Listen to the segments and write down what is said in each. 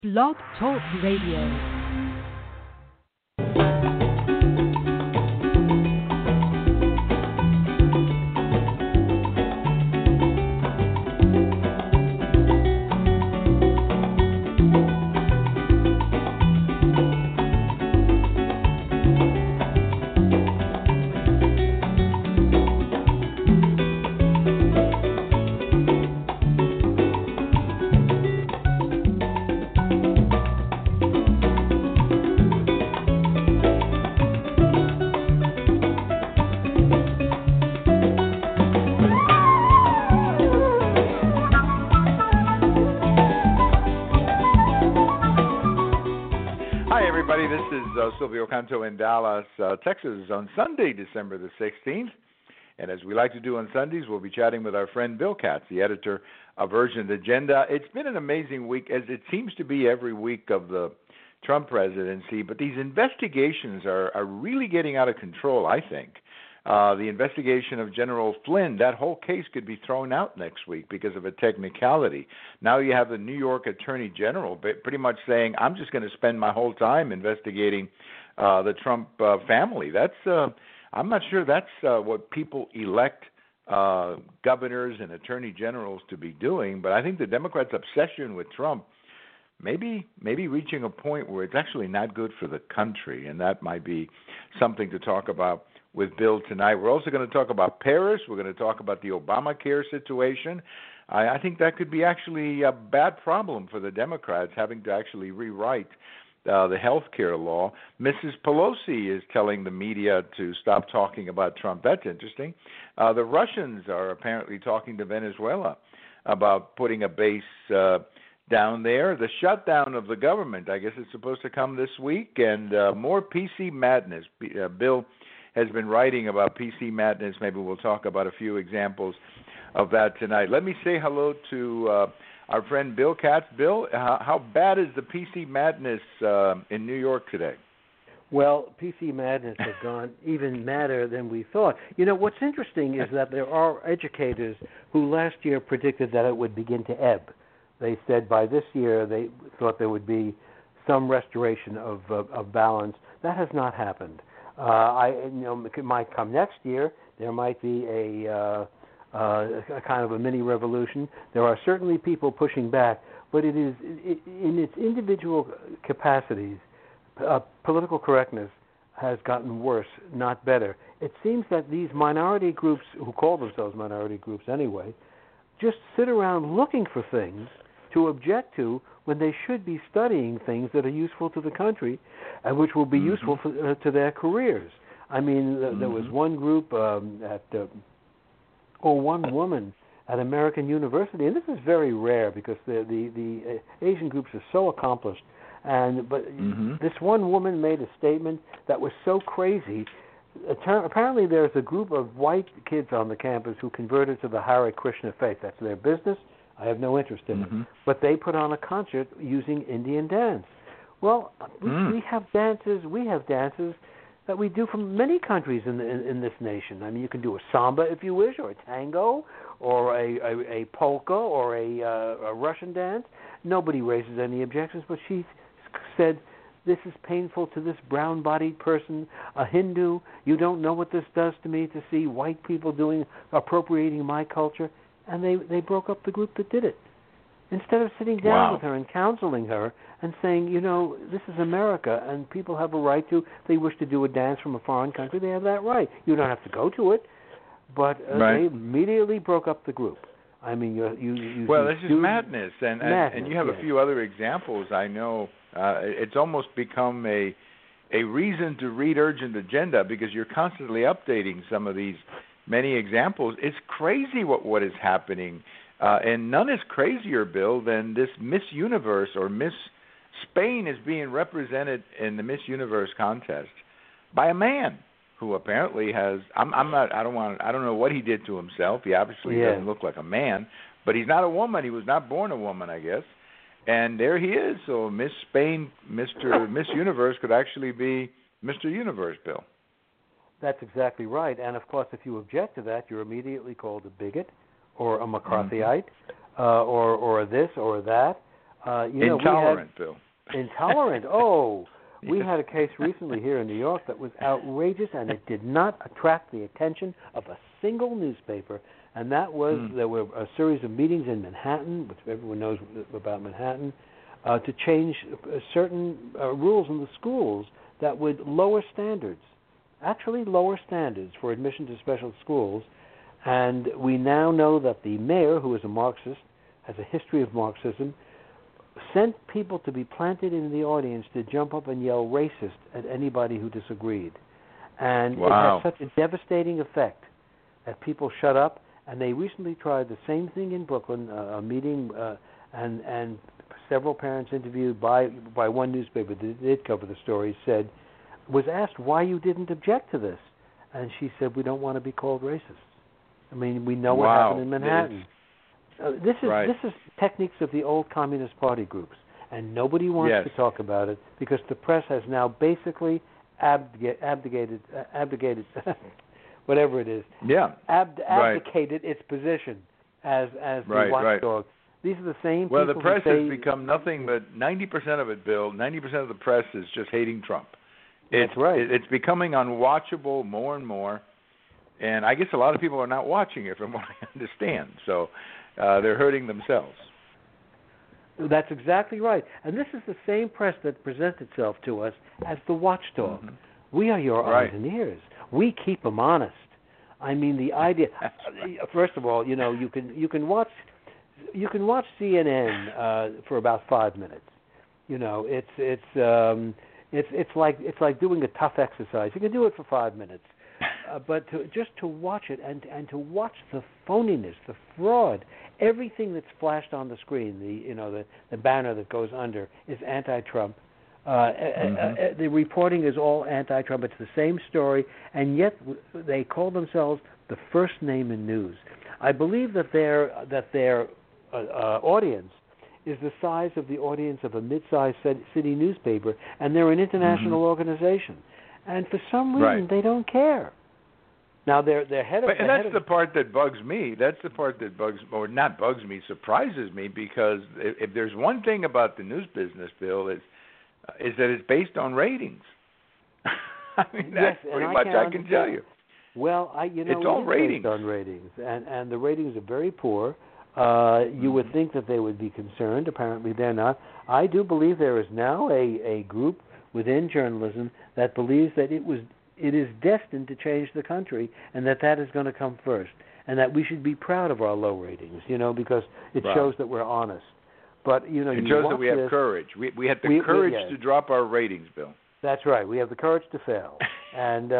Blog Talk Radio. Silvio Canto in Dallas, Texas, on Sunday, December the 16th. And as we like to do on Sundays, we'll be chatting with our friend Bill Katz, the editor of Urgent Agenda. It's been an amazing week, as it seems to be every week of the Trump presidency, but these investigations are really getting out of control, I think. The investigation of General Flynn, that whole case could be thrown out next week because of a technicality. Now you have the New York Attorney General pretty much saying, I'm just going to spend my whole time investigating the Trump family. That's I'm not sure that's what people elect governors and attorney generals to be doing, but I think the Democrats' obsession with Trump maybe reaching a point where it's actually not good for the country, and that might be something to talk about with Bill tonight. We're also going to talk about Paris. We're going to talk about the Obamacare situation. I think that could be actually a bad problem for the Democrats, having to actually rewrite the health care law. Mrs. Pelosi is telling the media to stop talking about Trump. That's interesting. The Russians are apparently talking to Venezuela about putting a base down there. The shutdown of the government, I guess it's supposed to come this week, and more PC madness. Bill has been writing about PC madness. Maybe we'll talk about a few examples of that tonight. Let me say hello to our friend Bill Katz. Bill, how bad is the PC madness in New York today? Well, PC madness has gone even madder than we thought. You know, what's interesting is that there are educators who last year predicted that it would begin to ebb. They said by this year they thought there would be some restoration of balance. That has not happened. It might come next year. There might be a kind of a mini revolution. There are certainly people pushing back, but it is in its individual capacities. Political correctness has gotten worse, not better. It seems that these minority groups, who call themselves minority groups anyway, just sit around looking for things to object to when they should be studying things that are useful to the country and which will be useful to their careers. I mean, there was one group one woman at American University, and this is very rare because the Asian groups are so accomplished. But this one woman made a statement that was so crazy. Apparently there's a group of white kids on the campus who converted to the Hare Krishna faith. That's their business. I have no interest in it. But they put on a concert using Indian dance. Well, we have dances. We have dances that we do from many countries in this nation. I mean, you can do a samba if you wish, or a tango, or a polka, or a Russian dance. Nobody raises any objections, but she said, this is painful to this brown-bodied person, a Hindu. You don't know what this does to me to see white people appropriating my culture. And they broke up the group that did it. Instead of sitting down with her and counseling her and saying, you know, this is America and people have a right to, they wish to do a dance from a foreign country, they have that right. You don't have to go to it. But they immediately broke up the group. I mean, this is madness. And you have a few other examples. I know it's almost become a reason to read Urgent Agenda because you're constantly updating some of these many examples. It's crazy what is happening. And none is crazier, Bill, than this Miss Universe or Miss Spain is being represented in the Miss Universe contest by a man who apparently has I don't know what he did to himself. He obviously doesn't look like a man, but he's not a woman. He was not born a woman, I guess. And there he is. So Miss Spain, Miss Universe could actually be Mr. Universe, Bill. That's exactly right. And, of course, if you object to that, you're immediately called a bigot or a McCarthyite or this or that. Intolerant, Bill. Intolerant. Oh, we had a case recently here in New York that was outrageous, and it did not attract the attention of a single newspaper. And that was there were a series of meetings in Manhattan, which everyone knows about Manhattan, to change certain rules in the schools that would lower standards, actually lower standards for admission to special schools. And we now know that the mayor, who is a Marxist, has a history of Marxism, sent people to be planted in the audience to jump up and yell racist at anybody who disagreed. And it had such a devastating effect that people shut up. And they recently tried the same thing in Brooklyn, a meeting, and several parents interviewed by one newspaper that did cover the story was asked why you didn't object to this. And she said, we don't want to be called racist. I mean, we know what happened in Manhattan. This is techniques of the old Communist Party groups, and nobody wants to talk about it because the press has now basically abdicated whatever it is, abdicated its position as the watchdog. These are the same people. Well, the press has become nothing but 90% of it, Bill. 90% of the press is just hating Trump. That's right. It's becoming unwatchable more and more, and I guess a lot of people are not watching it, from what I understand. So they're hurting themselves. That's exactly right. And this is the same press that presents itself to us as the watchdog. Mm-hmm. We are your eyes and ears. We keep them honest. I mean, the idea. First of all, you can watch CNN for about 5 minutes. It's like doing a tough exercise. You can do it for 5 minutes, but to watch it and to watch the phoniness, the fraud, everything that's flashed on the screen, the banner that goes under is anti-Trump. The reporting is all anti-Trump. It's the same story, and yet they call themselves the first name in news. I believe that their audience is the size of the audience of a mid-sized city newspaper, and they're an international organization. And for some reason, they don't care. Now they're head of. And that's the part that bugs me. That's the part that surprises me, because if there's one thing about the news business, Bill, is that it's based on ratings. I mean, that's pretty much I can tell you. Well, it's all ratings. Based on ratings, and the ratings are very poor. You would think that they would be concerned. Apparently, they're not. I do believe there is now a group within journalism that believes that it is destined to change the country, and that is going to come first, and that we should be proud of our low ratings, because it shows that we're honest. But it shows that we have courage. We had the courage to drop our ratings, Bill. That's right. We have the courage to fail. And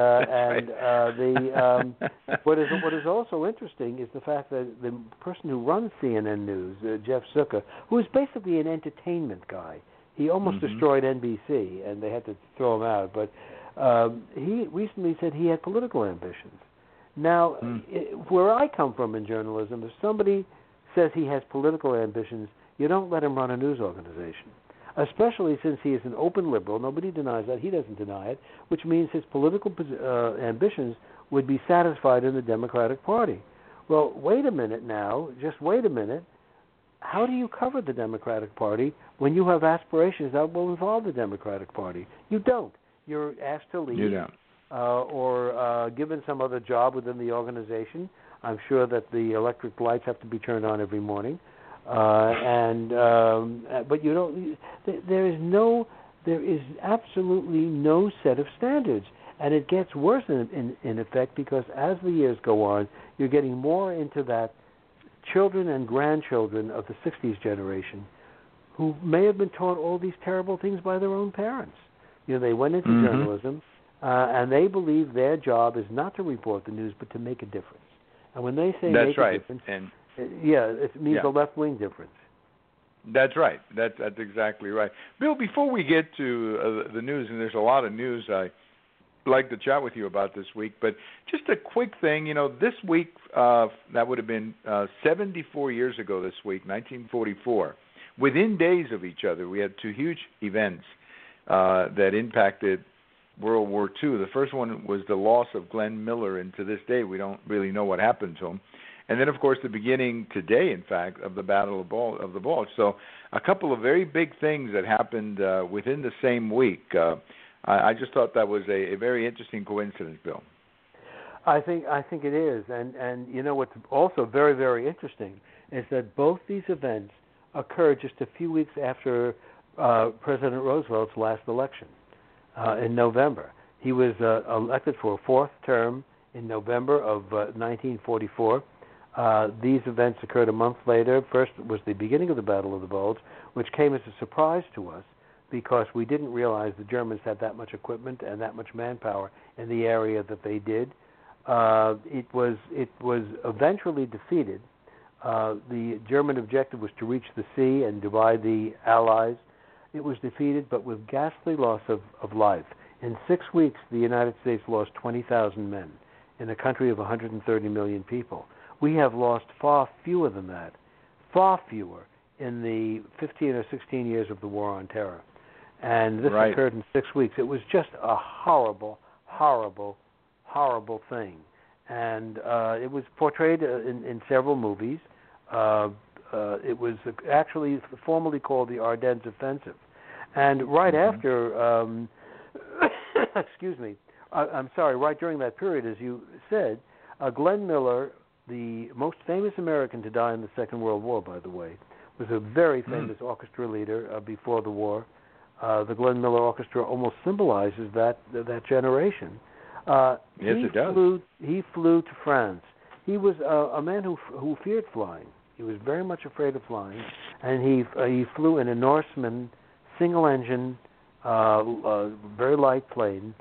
what is also interesting is the fact that the person who runs CNN News, Jeff Zucker, who is basically an entertainment guy, he almost destroyed NBC, and they had to throw him out. But he recently said he had political ambitions. Now, where I come from in journalism, if somebody says he has political ambitions, you don't let him run a news organization, especially since he is an open liberal. Nobody denies that. He doesn't deny it, which means his political ambitions would be satisfied in the Democratic Party. Well, wait a minute now. Just wait a minute. How do you cover the Democratic Party when you have aspirations that will involve the Democratic Party? You don't. You're asked to leave. You don't. Or given some other job within the organization. I'm sure that the electric lights have to be turned on every morning. But you don't. There is absolutely no set of standards, and it gets worse in effect, because as the years go on, you're getting more into that children and grandchildren of the '60s generation, who may have been taught all these terrible things by their own parents. They went into journalism, and they believe their job is not to report the news, but to make a difference. And when they say make a difference. It means a left-wing difference. That's right. That's exactly right. Bill, before we get to the news, and there's a lot of news I'd like to chat with you about this week, but just a quick thing, this week, that would have been 74 years ago this week, 1944. Within days of each other, we had two huge events that impacted World War II. The first one was the loss of Glenn Miller, and to this day we don't really know what happened to him. And then, of course, the beginning today, in fact, of the Battle of the Bulge. So a couple of very big things that happened within the same week. I just thought that was a very interesting coincidence, Bill. I think it is. And you know what's also very, very interesting is that both these events occurred just a few weeks after President Roosevelt's last election in November. He was elected for a fourth term in November of 1944. These events occurred a month later. First was the beginning of the Battle of the Bulge, which came as a surprise to us because we didn't realize the Germans had that much equipment and that much manpower in the area that they did. It was eventually defeated. The German objective was to reach the sea and divide the Allies. It was defeated, but with ghastly loss of life. In 6 weeks, the United States lost 20,000 men in a country of 130 million people. We have lost far fewer than that, far fewer in the 15 or 16 years of the War on Terror. And this occurred in 6 weeks. It was just a horrible, horrible, horrible thing. And it was portrayed in several movies. It was actually formally called the Ardennes Offensive. And right after, excuse me, I'm sorry, right during that period, as you said, Glenn Miller, the most famous American to die in the Second World War, by the way, was a very famous orchestra leader before the war. The Glenn Miller Orchestra almost symbolizes that generation. Yes, it does. He flew to France. He was a man who feared flying. He was very much afraid of flying, and he flew in a Norseman single-engine, very light plane.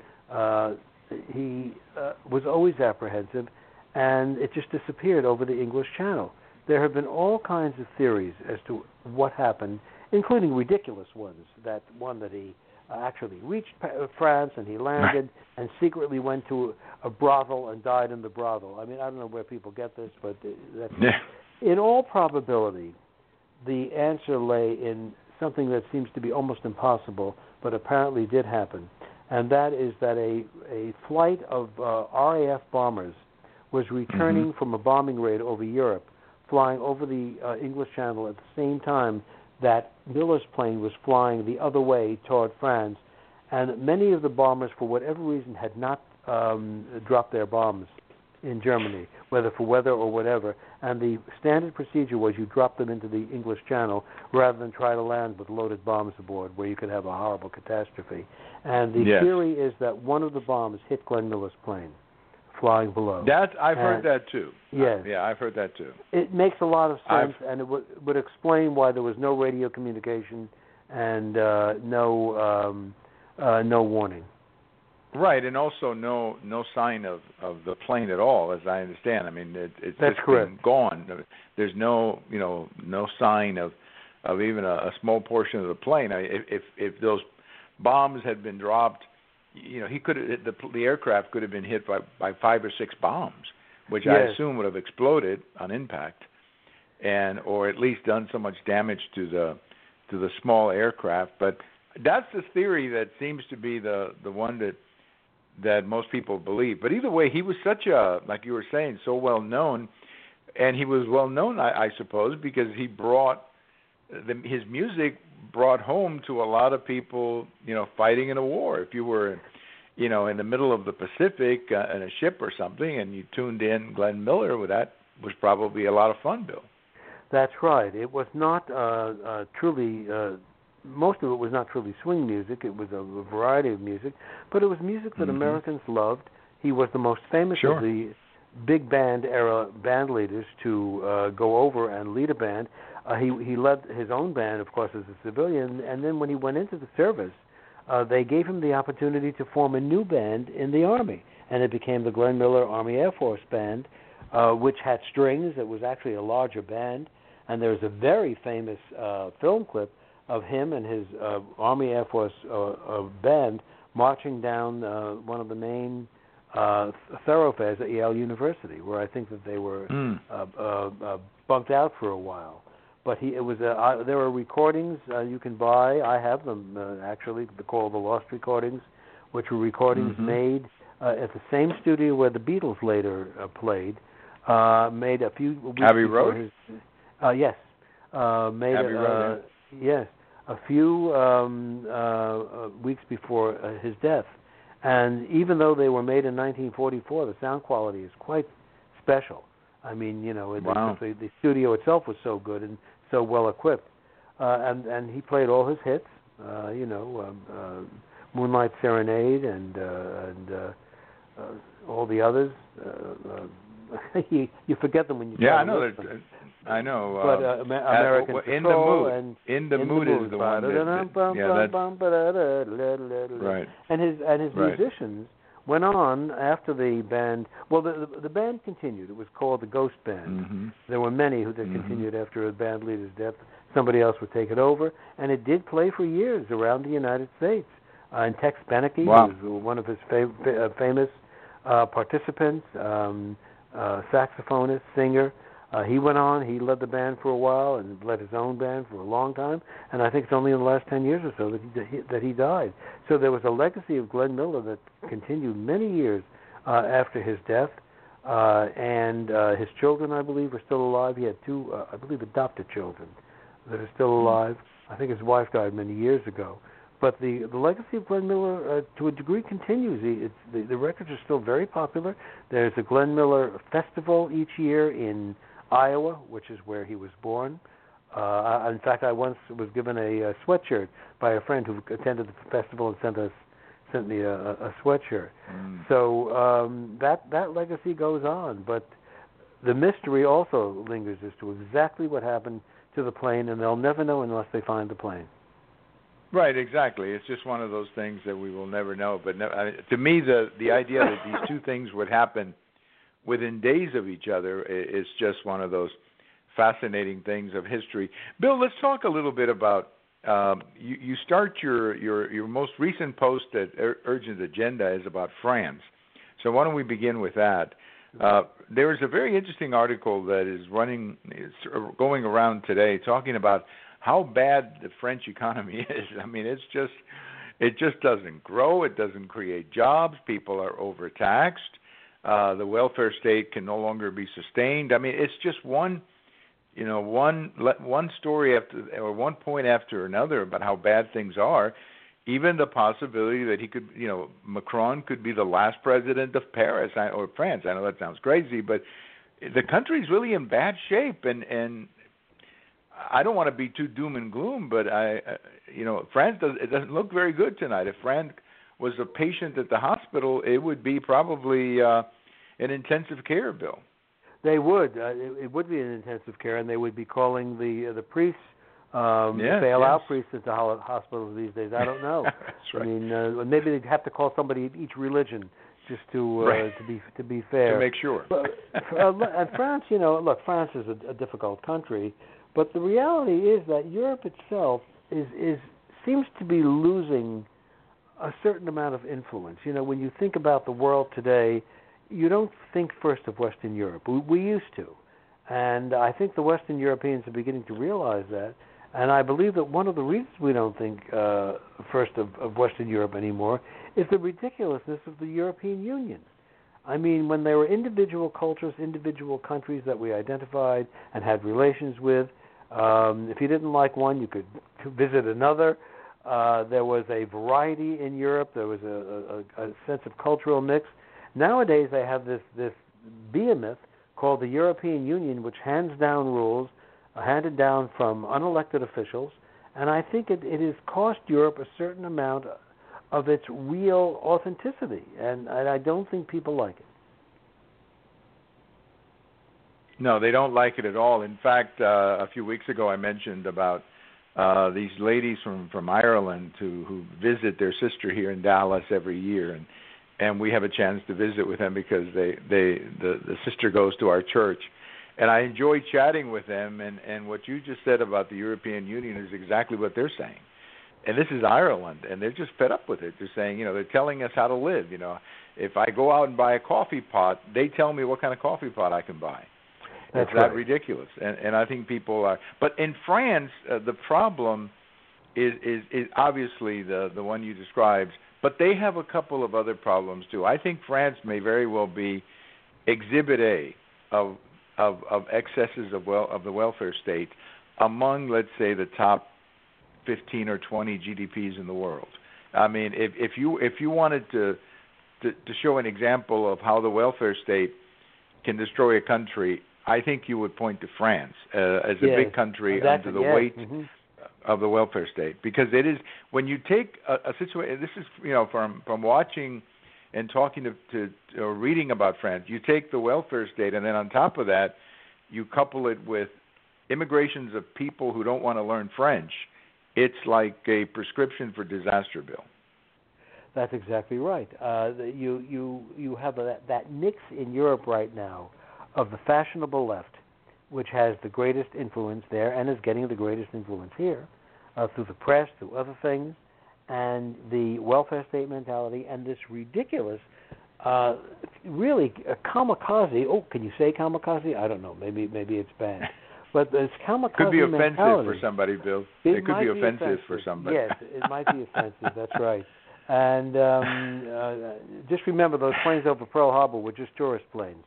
He was always apprehensive, and it just disappeared over the English Channel. There have been all kinds of theories as to what happened, including ridiculous ones. That he actually reached France and he landed and secretly went to a brothel and died in the brothel. I mean, I don't know where people get this, but that's in all probability, the answer lay in something that seems to be almost impossible, but apparently did happen, and that is that a flight of RAF bombers was returning from a bombing raid over Europe, flying over the English Channel at the same time that Miller's plane was flying the other way toward France, and many of the bombers, for whatever reason, had not dropped their bombs in Germany, whether for weather or whatever, and the standard procedure was you drop them into the English Channel rather than try to land with loaded bombs aboard where you could have a horrible catastrophe. And the theory is that one of the bombs hit Glenn Miller's plane flying below. I've heard that too. Yes. Yeah, I've heard that too. It makes a lot of sense, and it would explain why there was no radio communication and no warning. Right, and also no sign of the plane at all, as I understand. I mean, it's That's just correct. been gone. There's no sign of even a small portion of the plane. I mean, if those bombs had been dropped, the aircraft could have been hit by 5 or 6 bombs, which I assume would have exploded on impact, or at least done so much damage to the small aircraft. But that's the theory that seems to be the one that most people believe. But either way, he was such like you were saying, so well known, and he was well known, I suppose, because he brought his music brought home to a lot of people, fighting in a war. If you were, in the middle of the Pacific in a ship or something, and you tuned in Glenn Miller, that was probably a lot of fun, Bill. That's right. It was not truly. Most of it was not truly swing music. It was a variety of music, but it was music that Americans loved. He was the most famous of the big band era band leaders to go over and lead a band. He led his own band, of course, as a civilian, and then when he went into the service, they gave him the opportunity to form a new band in the Army, and it became the Glenn Miller Army Air Force Band, which had strings. It was actually a larger band, and there's a very famous film clip of him and his Army Air Force band marching down one of the main thoroughfares at Yale University, where I think that they were bunked out for a while. But there are recordings you can buy. I have them actually. They're called the Lost Recordings, which were recordings made at the same studio where the Beatles later played. made a few weeks Abbey before Road? yes. Made Abbey Road, yes, a few weeks before his death. And even though they were made in 1944, the sound quality is quite special. I mean, wow. the studio itself was so good and so well equipped. And he played all his hits, Moonlight Serenade and all the others. You forget them when you I know that. I know. But American Patrol and In the Mood is the one right. And his right. musicians went on after the band. Well, the band continued. It was called the Ghost Band. Mm-hmm. There were many who continued after a band leader's death. Somebody else would take it over, and it did play for years around the United States. And Tex Beneke was one of his famous participants, saxophonist, singer. He went on. He led the band for a while and led his own band for a long time. And I think it's only in the last 10 years or so that he died. So there was a legacy of Glenn Miller that continued many years after his death. And his children, I believe, are still alive. He had two, I believe, adopted children that are still alive. I think his wife died many years ago. But the legacy of Glenn Miller, to a degree, continues. The records are still very popular. There's a Glenn Miller festival each year in Iowa, which is where he was born. In fact, I once was given a sweatshirt by a friend who attended the festival and sent me a sweatshirt. So that legacy goes on, but the mystery also lingers as to exactly what happened to the plane, and they'll never know unless they find the plane. Right, exactly. It's just one of those things that we will never know. But to me, the idea that these two things would happen within days of each other is just one of those fascinating things of history. Bill, let's talk a little bit about you start your most recent post at Urgent Agenda is about France. So why don't we begin with that? There is a very interesting article that is going around today talking about how bad the French economy is. I mean, it just doesn't grow. It doesn't create jobs. People are overtaxed. The welfare state can no longer be sustained. I mean, it's just one story or one point after another about how bad things are. Even the possibility that he could, Macron could be the last president of Paris or France. I know that sounds crazy, but the country's really in bad shape, and I don't want to be too doom and gloom, but France doesn't look very good tonight. If France was a patient at the hospital, it would be probably an intensive care, Bill. They would. It would be an intensive care, and they would be calling the priests, bail-out priests at the hospitals these days. I don't know. That's right. I mean, maybe they'd have to call somebody at each religion just to be fair. To make sure. And France, look, France is a difficult country, but the reality is that Europe itself seems to be losing a certain amount of influence. When you think about the world today, you don't think first of Western Europe. We used to. And I think the Western Europeans are beginning to realize that. And I believe that one of the reasons we don't think first of Western Europe anymore is the ridiculousness of the European Union. I mean, when there were individual cultures, individual countries that we identified and had relations with, if you didn't like one, you could visit another. There was a variety in Europe. There was a sense of cultural mix. Nowadays, they have this behemoth called the European Union, which hands down rules, handed down from unelected officials, and I think it has cost Europe a certain amount of its real authenticity, and I don't think people like it. No, they don't like it at all. In fact, a few weeks ago I mentioned about these ladies from Ireland who visit their sister here in Dallas every year, and we have a chance to visit with them because the sister goes to our church. And I enjoy chatting with them, and what you just said about the European Union is exactly what they're saying. And this is Ireland, and they're just fed up with it. They're saying, they're telling us how to live. If I go out and buy a coffee pot, they tell me what kind of coffee pot I can buy. That's it's that ridiculous. And I think people are. But in France, the problem is obviously the one you described, but they have a couple of other problems too. I think France may very well be Exhibit A. I mean, the of excesses of the welfare state among, let's say, the top 15 or 20 GDPs in the world. I mean, if you wanted to show an example of how the welfare state can destroy a country, I think you would point to France as a big country under the weight of the welfare state, because it is, when you take a situation. This is, from watching and talking to or reading about France. You take the welfare state, and then on top of that, you couple it with immigrations of people who don't want to learn French. It's like a prescription for disaster, Bill. That's exactly right. You have that mix in Europe right now of the fashionable left, which has the greatest influence there and is getting the greatest influence here through the press, through other things, and the welfare state mentality, and this ridiculous, really kamikaze. Oh, can you say kamikaze? I don't know. Maybe it's bad. But this kamikaze could be offensive mentality, for somebody, Bill. It could be offensive for somebody. Yes, it might be offensive. That's right. And just remember, those planes over Pearl Harbor were just tourist planes.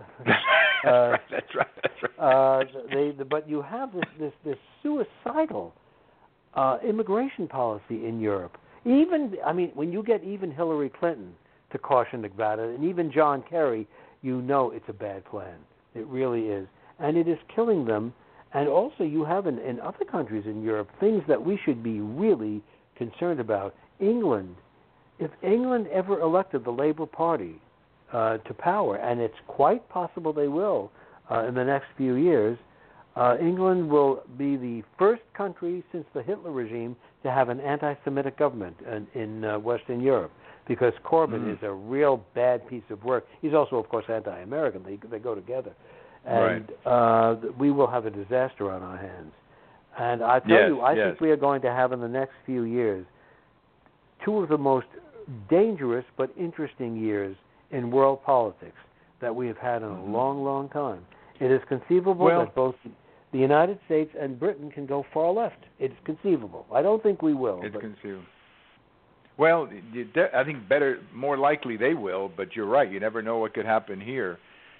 That's right. But you have this suicidal immigration policy in Europe. When you get even Hillary Clinton to caution about it, and even John Kerry, it's a bad plan. It really is. And it is killing them. And also you have in other countries in Europe things that we should be really concerned about. England, if England ever elected the Labour Party to power, and it's quite possible they will in the next few years, England will be the first country since the Hitler regime to have an anti-Semitic government in Western Europe, because Corbyn is a real bad piece of work. He's also, of course, anti-American. They go together. And we will have a disaster on our hands. And I tell you, I think we are going to have in the next few years two of the most dangerous but interesting years in world politics that we have had in a long, long time. It is conceivable that both the United States and Britain can go far left. It's conceivable. I don't think we will. It's conceivable. Well, I think more likely they will, but you're right. You never know what could happen here.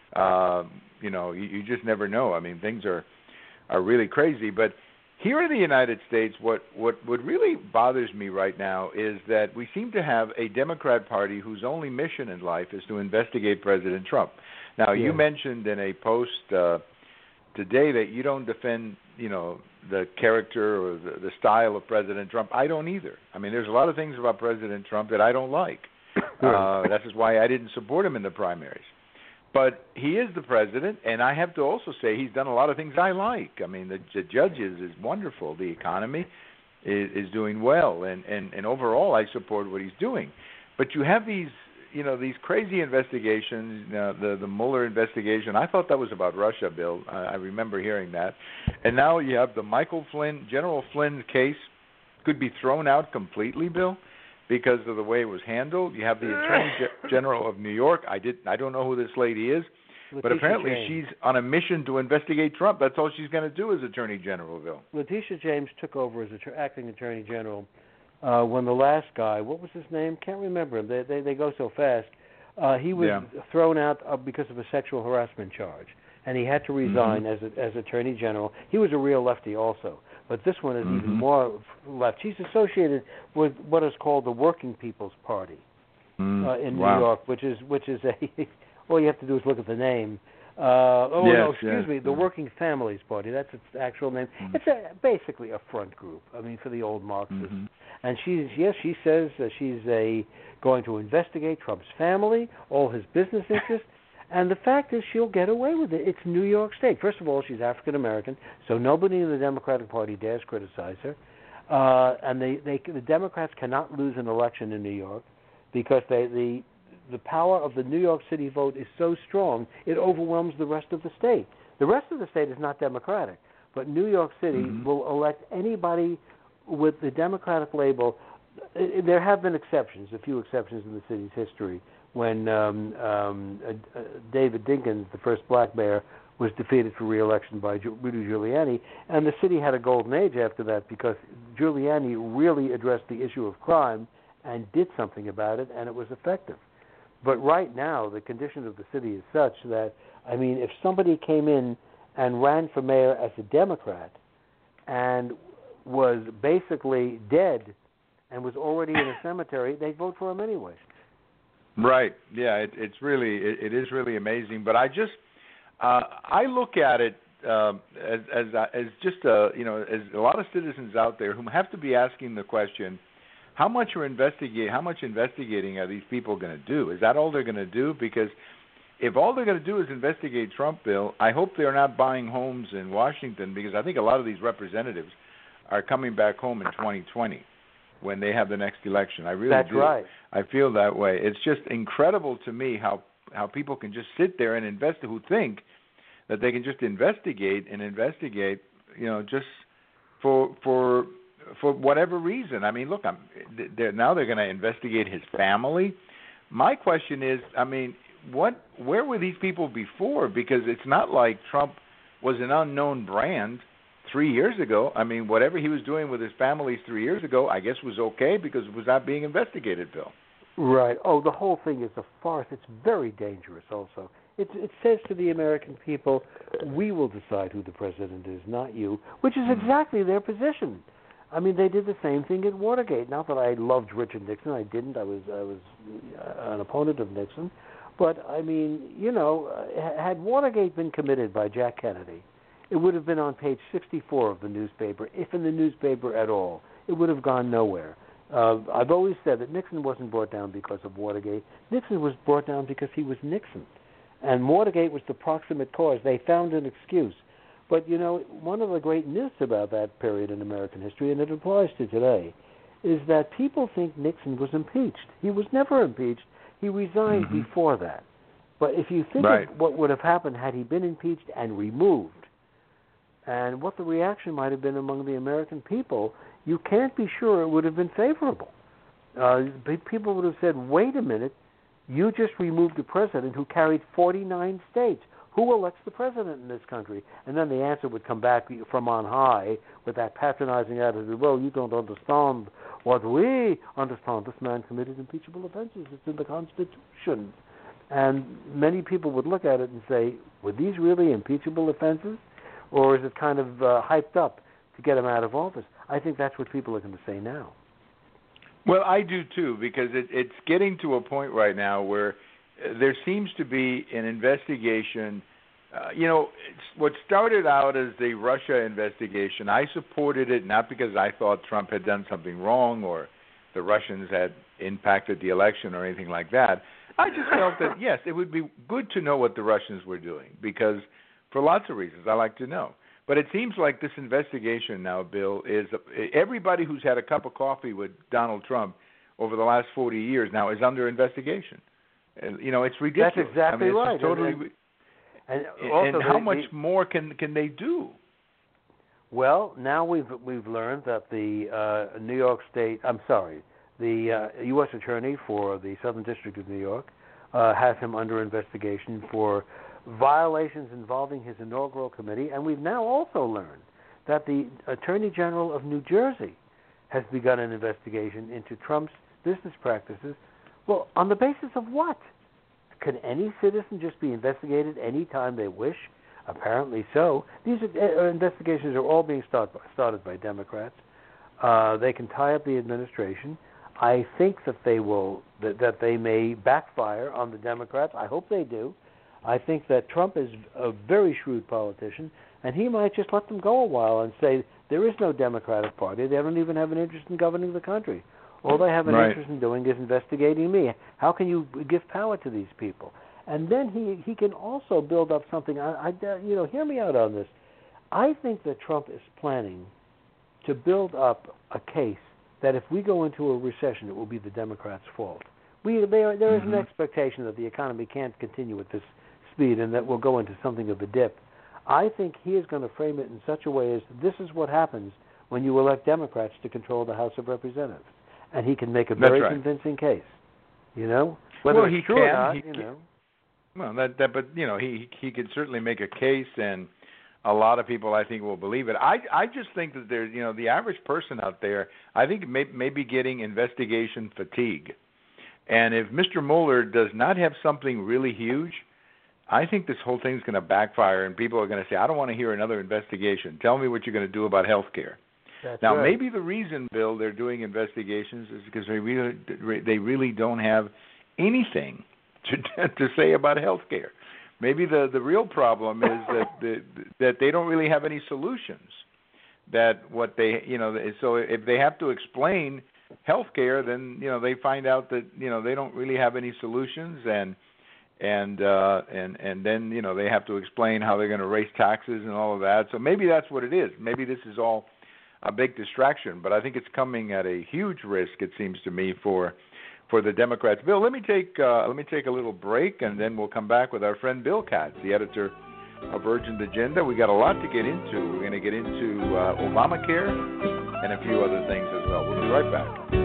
You just never know. I mean, things are really crazy. But here in the United States, what really bothers me right now is that we seem to have a Democrat Party whose only mission in life is to investigate President Trump. Now, you mentioned in a post today that you don't defend, the character or the style of President Trump. I don't either. I mean, there's a lot of things about President Trump that I don't like. That is why I didn't support him in the primaries. But he is the president, and I have to also say he's done a lot of things I like. I mean, the judges is wonderful. The economy is doing well, and overall I support what he's doing. But you have these crazy investigations, the Mueller investigation. I thought that was about Russia, Bill. I remember hearing that. And now you have the General Flynn's case could be thrown out completely, Bill, because of the way it was handled. You have the Attorney General of New York. I don't know who this lady is, but apparently she's on a mission to investigate Trump. That's all she's going to do as Attorney General, Bill. Letitia James took over as acting Attorney General when the last guy, what was his name? Can't remember. They go so fast. He was thrown out because of a sexual harassment charge, and he had to resign as Attorney General. He was a real lefty also. But this one is even more left. She's associated with what is called the Working People's Party in New York, which is a. All you have to do is look at the name. The Working Families Party. That's its actual name. It's basically a front group. I mean, for the old Marxists. And she says that she's going to investigate Trump's family, all his business interests. And the fact is, she'll get away with it. It's New York State. First of all, she's African American, so nobody in the Democratic Party dares criticize her. And the Democrats cannot lose an election in New York because the power of the New York City vote is so strong it overwhelms the rest of the state. The rest of the state is not Democratic, but New York City will elect anybody with the Democratic label. There have been exceptions, a few exceptions in the city's history, when David Dinkins, the first black mayor, was defeated for re-election by Rudy Giuliani, and the city had a golden age after that because Giuliani really addressed the issue of crime and did something about it, and it was effective. But right now, the condition of the city is such that, I mean, if somebody came in and ran for mayor as a Democrat and was basically dead and was already in a cemetery, they'd vote for him anyway. Right. Yeah. It is really amazing. But I look at it as just as a lot of citizens out there who have to be asking the question, how much investigating are these people going to do? Is that all they're going to do? Because if all they're going to do is investigate Trump, Bill, I hope they're not buying homes in Washington, because I think a lot of these representatives are coming back home in 2020 when they have the next election. I really do. That's right. I feel that way. It's just incredible to me how people can just sit there and who think that they can just investigate, just for whatever reason. I mean, look, now they're going to investigate his family. My question is, I mean, where were these people before? Because it's not like Trump was an unknown brand 3 years ago. I mean, whatever he was doing with his family 3 years ago, I guess was okay because it was not being investigated, Bill. Right. Oh, the whole thing is a farce. It's very dangerous also. It says to the American people, we will decide who the president is, not you, which is exactly their position. I mean, they did the same thing at Watergate. Not that I loved Richard Nixon. I didn't. I was an opponent of Nixon. But, I mean, had Watergate been committed by Jack Kennedy, it would have been on page 64 of the newspaper, if in the newspaper at all. It would have gone nowhere. I've always said that Nixon wasn't brought down because of Watergate. Nixon was brought down because he was Nixon. And Watergate was the proximate cause. They found an excuse. But, one of the great myths about that period in American history, and it applies to today, is that people think Nixon was impeached. He was never impeached. He resigned before that. But if you think of what would have happened had he been impeached and removed, and what the reaction might have been among the American people, you can't be sure it would have been favorable. People would have said, wait a minute, you just removed a president who carried 49 states. Who elects the president in this country? And then the answer would come back from on high with that patronizing attitude, well, you don't understand what we understand. This man committed impeachable offenses. It's in the Constitution. And many people would look at it and say, were these really impeachable offenses? Or is it kind of hyped up to get him out of office? I think that's what people are going to say now. Well, I do too, because it's getting to a point right now where there seems to be an investigation. What started out as the Russia investigation, I supported it not because I thought Trump had done something wrong or the Russians had impacted the election or anything like that. I just felt that, yes, it would be good to know what the Russians were doing because for lots of reasons I like to know. But it seems like this investigation now, Bill, is everybody who's had a cup of coffee with Donald Trump over the last 40 years now is under investigation. And, it's ridiculous. That's exactly right. Totally. And how much more can they do? Well, now we've learned that the the U.S. Attorney for the Southern District of New York has him under investigation for violations involving his inaugural committee, and we've now also learned that the Attorney General of New Jersey has begun an investigation into Trump's business practices. Well, on the basis of what? Can any citizen just be investigated any time they wish? Apparently so. These investigations are all being started by Democrats. They can tie up the administration. I think that they may backfire on the Democrats. I hope they do. I think that Trump is a very shrewd politician, and he might just let them go a while and say, there is no Democratic Party. They don't even have an interest in governing the country. All they have an interest in doing is investigating me. How can you give power to these people? And then he can also build up something. Hear me out on this. I think that Trump is planning to build up a case that if we go into a recession, it will be the Democrats' fault. There is an expectation that the economy can't continue at this speed and that we'll go into something of a dip. I think he is going to frame it in such a way as this is what happens when you elect Democrats to control the House of Representatives. And he can make a very convincing case, Whether he it's true or not, Well, he could certainly make a case, and a lot of people, I think, will believe it. I just think that there's, the average person out there, I think may be getting investigation fatigue. And if Mr. Mueller does not have something really huge, I think this whole thing's going to backfire, and people are going to say, I don't want to hear another investigation. Tell me what you're going to do about health care. Now, right. Maybe the reason, Bill, they're doing investigations is because they really don't have anything to say about health care. Maybe the real problem is that they don't really have any solutions. That what they, so if they have to explain health care, then, they find out that, they don't really have any solutions, and then, they have to explain how they're going to raise taxes and all of that. So maybe that's what it is. Maybe this is all a big distraction, but I think it's coming at a huge risk, it seems to me, for the Democrats. Bill, let me take a little break, and then we'll come back with our friend Bill Katz, the editor of Urgent Agenda. We got a lot to get into. We're going to get into Obamacare and a few other things as well. We'll be right back.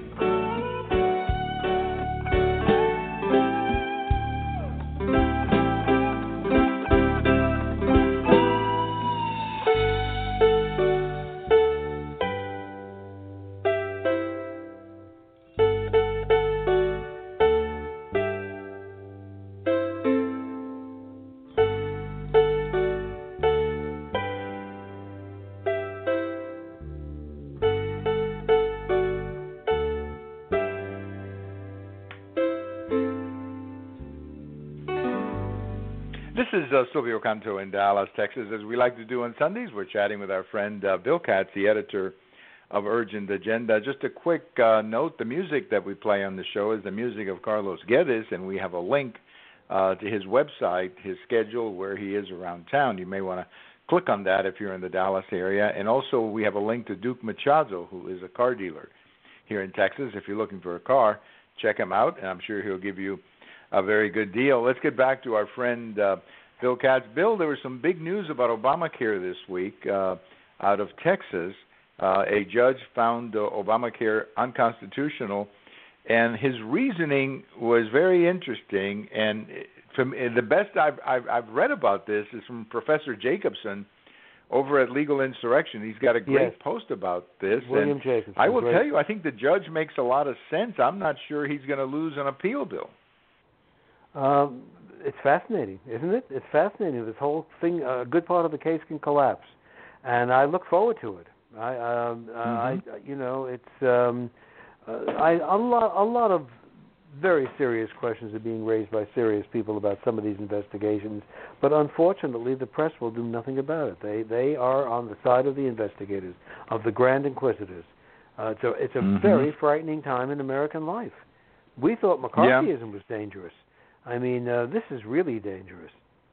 This is Silvio Canto in Dallas, Texas. As we like to do on Sundays, we're chatting with our friend Bill Katz, the editor of Urgent Agenda. Just a quick note, the music that we play on the show is the music of Carlos Guedes, and we have a link to his website, his schedule, where he is around town. You may want to click on that if you're in the Dallas area. And also we have a link to Duke Machado, who is a car dealer here in Texas. If you're looking for a car, check him out, and I'm sure he'll give you a very good deal. Let's get back to our friend Bill Katz. Bill, there was some big news about Obamacare this week out of Texas. A judge found Obamacare unconstitutional, and his reasoning was very interesting. And from the best I've read about this is from Professor Jacobson over at Legal Insurrection. He's got a great post about this. William Jacobson. I will tell you, I think the judge makes a lot of sense. I'm not sure he's going to lose an appeal, Bill. It's fascinating, isn't it? It's fascinating. This whole thing, a good part of the case can collapse, and I look forward to it. A lot of very serious questions are being raised by serious people about some of these investigations, but unfortunately, the press will do nothing about it. They are on the side of the investigators, of the Grand Inquisitors. So it's a very frightening time in American life. We thought McCarthyism was dangerous. I mean, this is really dangerous.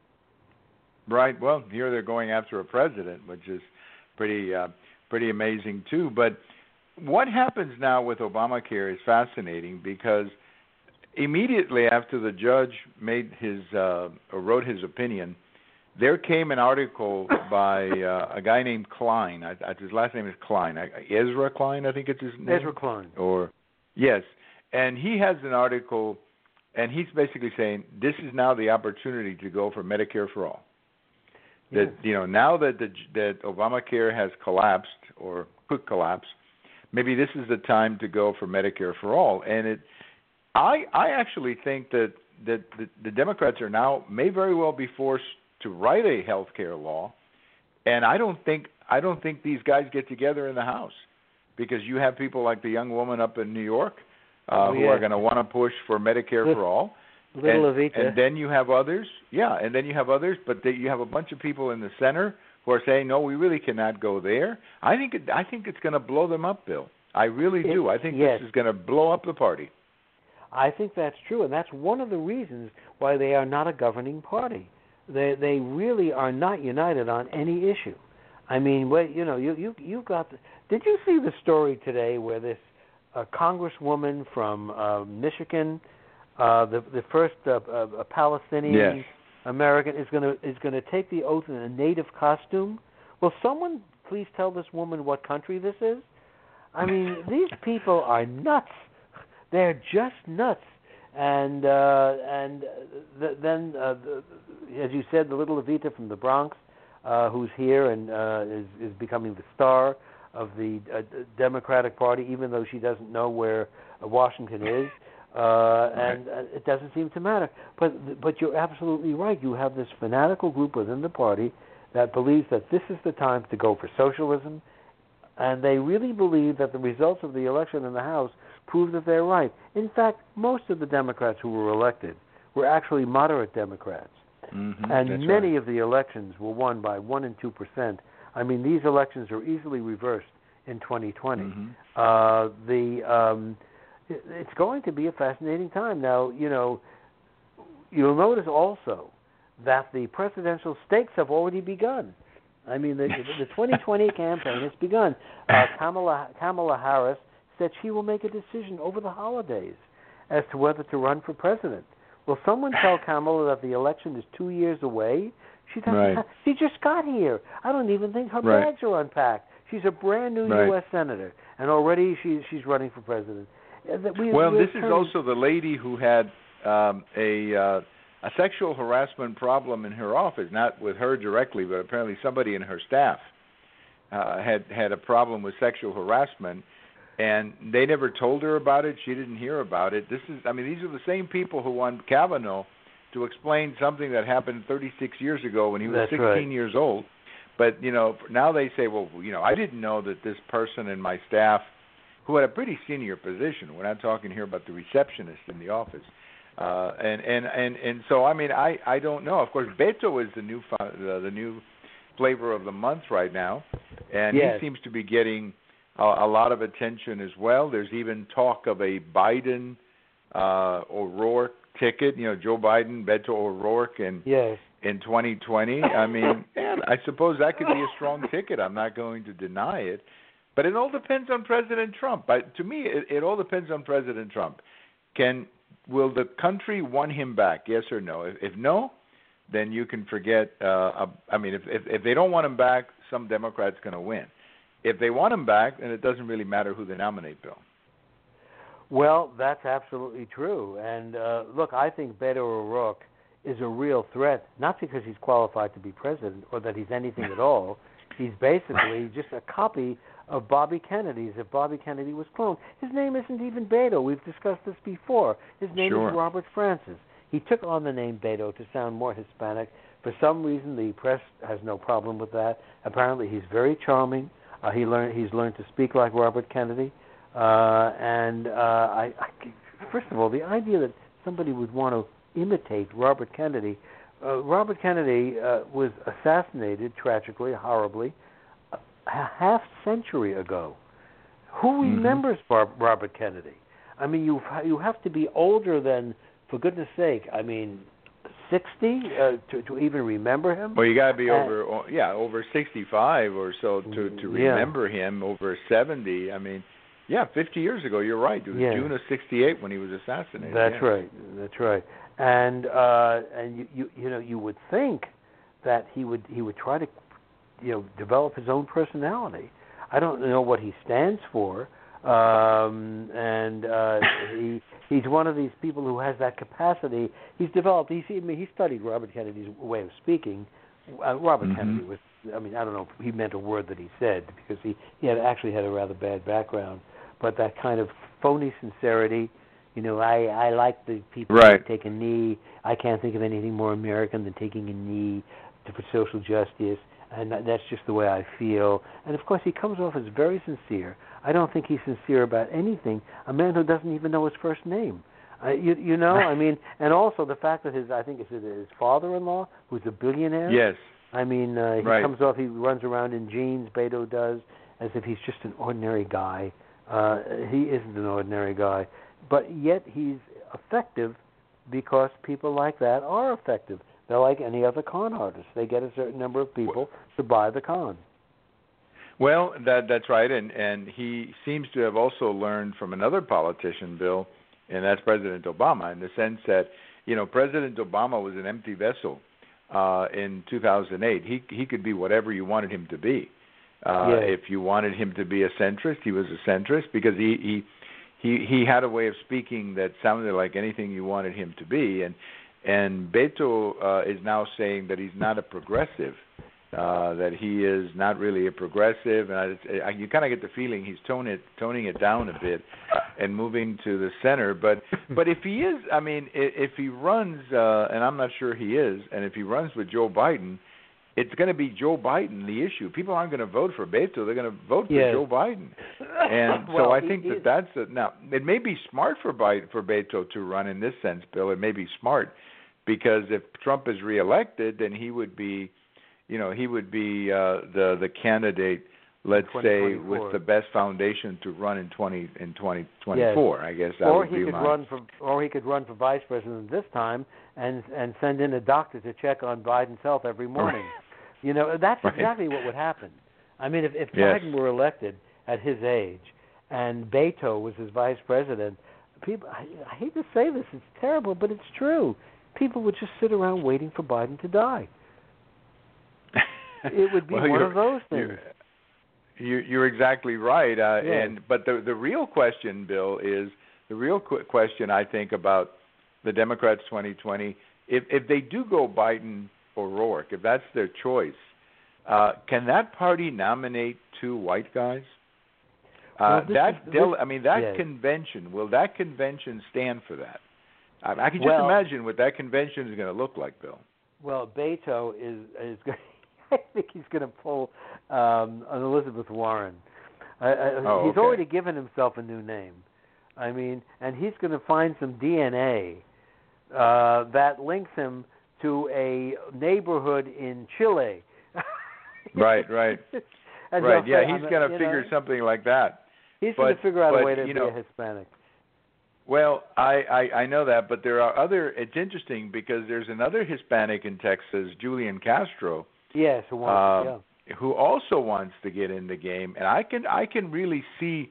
Right. Well, here they're going after a president, which is pretty amazing too. But what happens now with Obamacare is fascinating, because immediately after the judge made his wrote his opinion, there came an article by a guy named Klein. His last name is Klein. Ezra Klein, I think it's his name. Ezra Klein. Yes, and he has an article. And he's basically saying this is now the opportunity to go for Medicare for all. That now that that Obamacare has collapsed or could collapse, maybe this is the time to go for Medicare for all. And I actually think that the Democrats may very well be forced to write a health care law, and I don't think these guys get together in the House, because you have people like the young woman up in New York. Who are going to want to push for Medicare for all. Little Evita. And then you have others. Yeah, and then you have others, but you have a bunch of people in the center who are saying, no, we really cannot go there. I think it's going to blow them up, Bill. I really do. I think this is going to blow up the party. I think that's true, and that's one of the reasons why they are not a governing party. They really are not united on any issue. I mean, you got. Did you see the story today where this Congresswoman from Michigan, the first Palestinian American, is going to take the oath in a native costume? Will someone please tell this woman what country this is? I mean, these people are nuts. They're just nuts. And then, as you said, the little Evita from the Bronx, who's here and is becoming the star of the Democratic Party, even though she doesn't know where Washington is. and it doesn't seem to matter. But you're absolutely right. You have this fanatical group within the party that believes that this is the time to go for socialism, and they really believe that the results of the election in the House prove that they're right. In fact, most of the Democrats who were elected were actually moderate Democrats. And many of the elections were won by 1% and 2%. I mean, these elections are easily reversed in 2020. It's going to be a fascinating time. Now, you'll notice also that the presidential stakes have already begun. I mean, the 2020 campaign has begun. Kamala Harris said she will make a decision over the holidays as to whether to run for president. Will someone tell Kamala that the election is 2 years away? She doesn't. She just got here. I don't even think her bags are unpacked. She's a brand new U.S. senator, and already she's running for president. This is also the lady who had a sexual harassment problem in her office, not with her directly, but apparently somebody in her staff had a problem with sexual harassment, and they never told her about it. She didn't hear about it. These are the same people who want Kavanaugh to explain something that happened 36 years ago when he was 16 years old. But, now they say, well, I didn't know that this person in my staff who had a pretty senior position. We're not talking here about the receptionist in the office. And so, I don't know. Of course, Beto is the new flavor of the month right now, and he seems to be getting a lot of attention as well. There's even talk of a Biden O'Rourke ticket. Joe Biden, Beto O'Rourke, in 2020. I suppose that could be a strong ticket. I'm not going to deny it. But it all depends on President Trump. But to me, it all depends on President Trump. Will the country want him back? Yes or no? If no, then you can forget. If they don't want him back, some Democrat's going to win. If they want him back, then it doesn't really matter who they nominate, Bill. Well, that's absolutely true. And look, I think Beto O'Rourke is a real threat, not because he's qualified to be president or that he's anything at all. He's basically just a copy of Bobby Kennedy's if Bobby Kennedy was cloned. His name isn't even Beto. We've discussed this before. His name is Robert Francis. He took on the name Beto to sound more Hispanic. For some reason, the press has no problem with that. Apparently, he's very charming. He's learned to speak like Robert Kennedy. First of all, the idea that somebody would want to imitate Robert Kennedy. Robert Kennedy was assassinated tragically, horribly, a half-century ago. Who remembers Robert Kennedy? I mean, you have to be older than, for goodness sake, 60 to even remember him. Well, you got to be over 65 or so to remember him. Over 70. 50 years ago. You're right. It was June of '68 when he was assassinated. That's right. That's right. And you would think that he would try to develop his own personality. I don't know what he stands for, he's one of these people who has that capacity. He's developed. He studied Robert Kennedy's way of speaking. Robert Kennedy was. I don't know if he meant a word that he said because he actually had a rather bad background, but that kind of phony sincerity. I like the people who take a knee. I can't think of anything more American than taking a knee for social justice, and that's just the way I feel. And, of course, he comes off as very sincere. I don't think he's sincere about anything. A man who doesn't even know his first name. And also the fact that his father-in-law, who's a billionaire. Yes. He comes off, he runs around in jeans, Beto does, as if he's just an ordinary guy. He isn't an ordinary guy. But yet he's effective because people like that are effective. They're like any other con artist. They get a certain number of people to buy the con. Well, that's right. And he seems to have also learned from another politician, Bill, and that's President Obama, in the sense that, President Obama was an empty vessel in 2008. He could be whatever you wanted him to be. If you wanted him to be a centrist, he was a centrist because he had a way of speaking that sounded like anything you wanted him to be. And Beto is now saying that he's not a progressive. that he is not really a progressive, and you kind of get the feeling he's toning it down a bit and moving to the center. But if he is, I mean, if he runs, and I'm not sure he is, and if he runs with Joe Biden, it's going to be Joe Biden the issue. People aren't going to vote for Beto; they're going to vote for Joe Biden. And well, so I think that's now. It may be smart for Beto to run in this sense, Bill. It may be smart because if Trump is reelected, then he would be. He would be the candidate, let's say, with the best foundation to run in 2024. Yes. I guess that would be or he could run for vice president this time and send in a doctor to check on Biden's health every morning. That's exactly what would happen. I mean, if Biden were elected at his age and Beto was his vice president, people, I hate to say this, it's terrible, but it's true. People would just sit around waiting for Biden to die. It would be one of those things. You're exactly right. But the real question, Bill, is the real question I think about the Democrats 2020. If they do go Biden or Rourke, if that's their choice, can that party nominate two white guys? Convention, will that convention stand for that? I can just imagine what that convention is going to look like, Bill. Well, Beto is going. I think he's going to pull an Elizabeth Warren. He's already given himself a new name. I mean, and he's going to find some DNA that links him to a neighborhood in Chile. Right. Right. Yeah, he's going to figure something like that. He's going to figure out a way to be a Hispanic. Well, I know that, but there are other. It's interesting because there's another Hispanic in Texas, Julian Castro. Yes, who also wants to get in the game, and I can really see,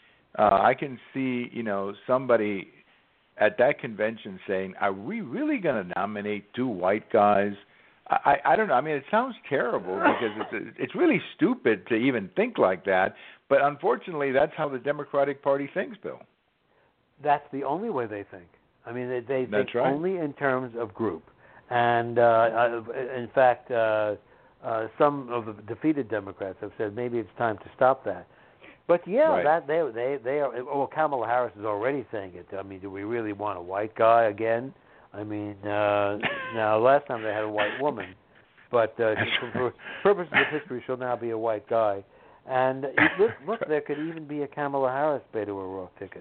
somebody at that convention saying, "Are we really going to nominate two white guys?" I don't know. I mean, it sounds terrible because it's really stupid to even think like that. But unfortunately, that's how the Democratic Party thinks, Bill. That's the only way they think. I mean, they think right. only in terms of group, and in fact. Some of the defeated Democrats have said maybe it's time to stop that. But that they are. Well, Kamala Harris is already saying it. I mean, do we really want a white guy again? I mean, now last time they had a white woman, but for purposes of history, she'll now be a white guy. And look, there could even be a Kamala Harris Beto O'Rourke ticket.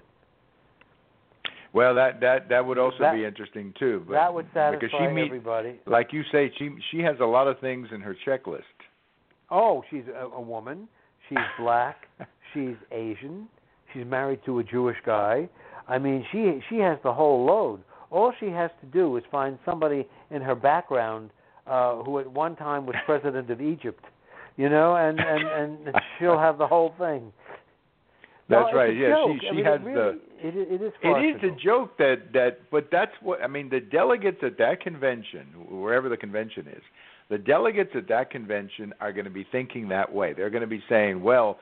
Well, that would also be interesting too. But, that would satisfy because everybody. Like you say, she has a lot of things in her checklist. Oh, she's a woman. She's black. She's Asian. She's married to a Jewish guy. I mean, she has the whole load. All she has to do is find somebody in her background who at one time was president of Egypt, and she'll have the whole thing. That's right. Yeah, she has It is. It is a joke but that's what I mean. The delegates at that convention, wherever the convention is, the delegates at that convention are going to be thinking that way. They're going to be saying, well,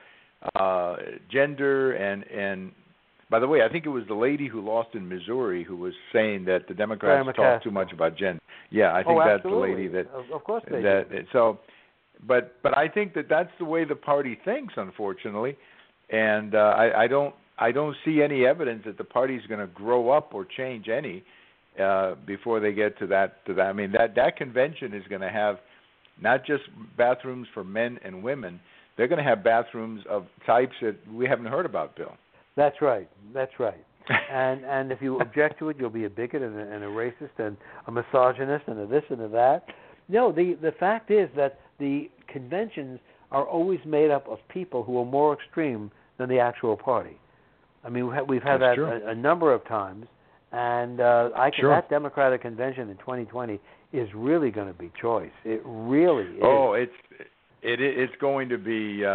gender and. By the way, I think it was the lady who lost in Missouri who was saying that the Democrats talk too much about gender. Yeah, I think that's the lady that. Of course they do. So, but I think that's the way the party thinks, unfortunately. And I don't see any evidence that the party's going to grow up or change any before they get to that. I mean, that convention is going to have not just bathrooms for men and women. They're going to have bathrooms of types that we haven't heard about, Bill. That's right. And if you object to it, you'll be a bigot and a racist and a misogynist and a this and a that. No, the fact is that the conventions are always made up of people who are more extreme than the actual party. I mean, we've had that a number of times, and that Democratic convention in 2020 is really going to be choice. It really is. Oh, it's going to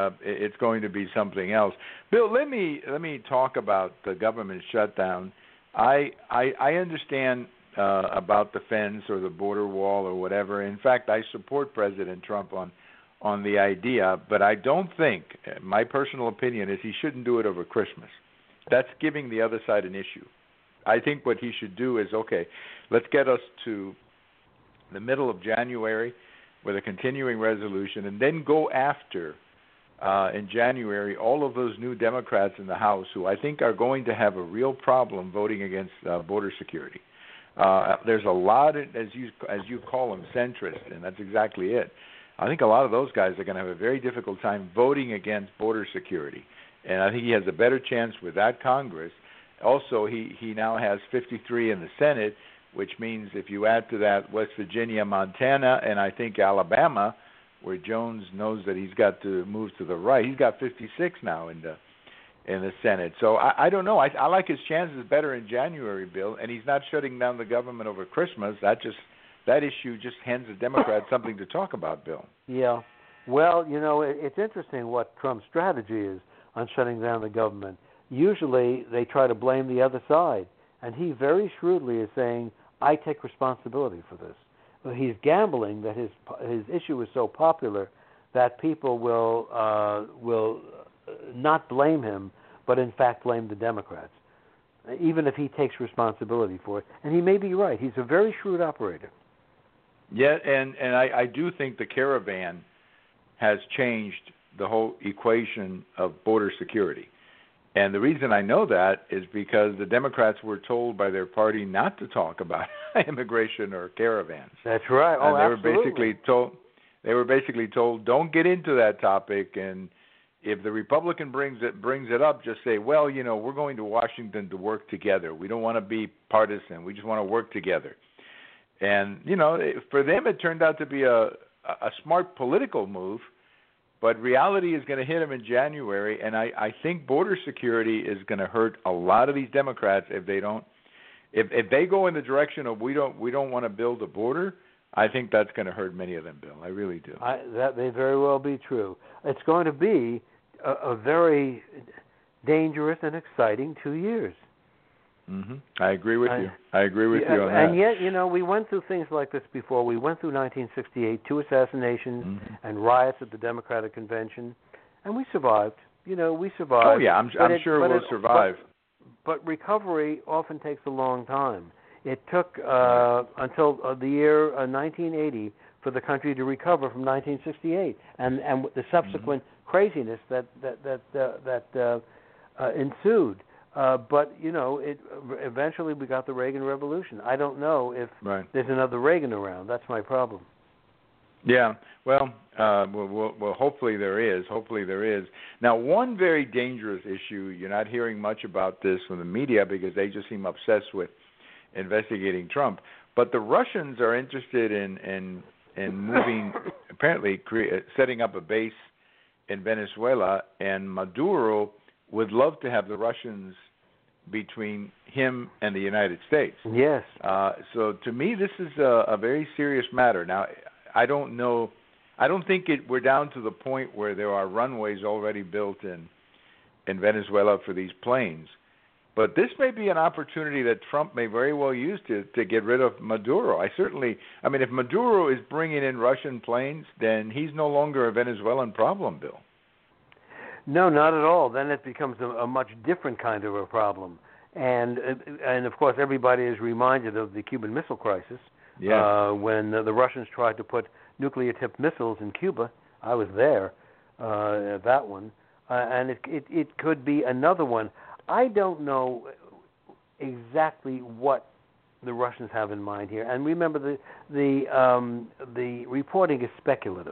be something else. Bill, let me talk about the government shutdown. I understand about the fence or the border wall or whatever. In fact, I support President Trump on the idea, but I don't think, my personal opinion is he shouldn't do it over Christmas. That's giving the other side an issue. I think what he should do is, okay, let's get us to the middle of January, with a continuing resolution, and then go after in January all of those new Democrats in the House who I think are going to have a real problem voting against border security. There's a lot, as you call them, centrist, and that's exactly it. I think a lot of those guys are going to have a very difficult time voting against border security, and I think he has a better chance with that Congress. Also, he now has 53 in the Senate, which means if you add to that West Virginia, Montana, and I think Alabama, where Jones knows that he's got to move to the right, he's got 56 now in the Senate. So I don't know. I like his chances better in January, Bill, and he's not shutting down the government over Christmas. That issue just hands the Democrats something to talk about, Bill. Yeah. Well, it's interesting what Trump's strategy is on shutting down the government. Usually they try to blame the other side, and he very shrewdly is saying, I take responsibility for this. Well, he's gambling that his issue is so popular that people will not blame him, but in fact blame the Democrats, even if he takes responsibility for it. And he may be right. He's a very shrewd operator. Yeah, and I do think the caravan has changed the whole equation of border security. And the reason I know that is because the Democrats were told by their party not to talk about immigration or caravans. That's right. Oh, and absolutely. They were basically told, don't get into that topic. And if the Republican brings it up, just say, well, we're going to Washington to work together. We don't want to be partisan. We just want to work together. And for them, it turned out to be a smart political move. But reality is going to hit them in January, and I think border security is going to hurt a lot of these Democrats if they don't. If they go in the direction of we don't want to build a border, I think that's going to hurt many of them, Bill. I really do. That may very well be true. It's going to be a very dangerous and exciting 2 years. Mm-hmm. I agree with you. I agree with you on that. And yet, we went through things like this before. We went through 1968, 2 assassinations and riots at the Democratic Convention, and we survived. We survived. Oh, yeah, I'm sure we'll survive. But recovery often takes a long time. It took until the year 1980 for the country to recover from 1968, and the subsequent craziness that ensued. But eventually we got the Reagan Revolution. I don't know if there's another Reagan around. That's my problem. Yeah. Well, hopefully there is. Hopefully there is. Now, one very dangerous issue. You're not hearing much about this from the media because they just seem obsessed with investigating Trump. But the Russians are interested in moving, apparently setting up a base in Venezuela, and Maduro would love to have the Russians between him and the United States. Yes. So to me, this is a very serious matter. Now, I don't know. I don't think we're down to the point where there are runways already built in Venezuela for these planes. But this may be an opportunity that Trump may very well use to get rid of Maduro. If Maduro is bringing in Russian planes, then he's no longer a Venezuelan problem, Bill. No, not at all. Then it becomes a much different kind of a problem. And of course, everybody is reminded of the Cuban Missile Crisis when the Russians tried to put nuclear-tipped missiles in Cuba. I was there at that one. And it could be another one. I don't know exactly what the Russians have in mind here. And remember, the reporting is speculative.